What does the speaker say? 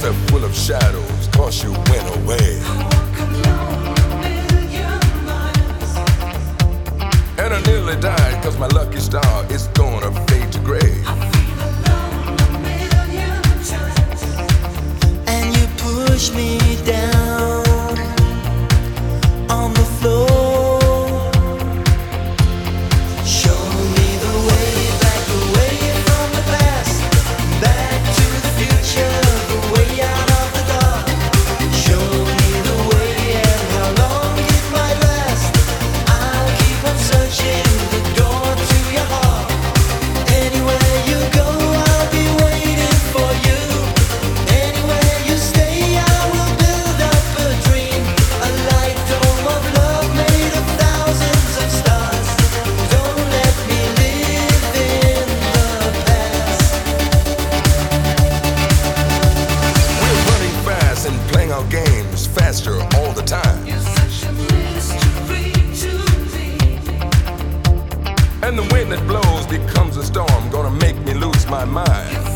are full of shadows, cause you went away. And I nearly died, cause my lucky star is gonna fade to gray. And you push me down on the floor. Show me the way back, away from the past, back to the future, the way out of the dark. Show me the way and how long it might last. I'll keep on searching the door to your heart. Anywhere you go, I'll be waiting for you. Anywhere you stay, I will build up a dream, a light dome of love made of thousands of stars. Don't let me live in the past. We're running fast and playing our games faster all the time. You're such a mystery to me. And the wind that blows becomes a storm, gonna make me lose my mind.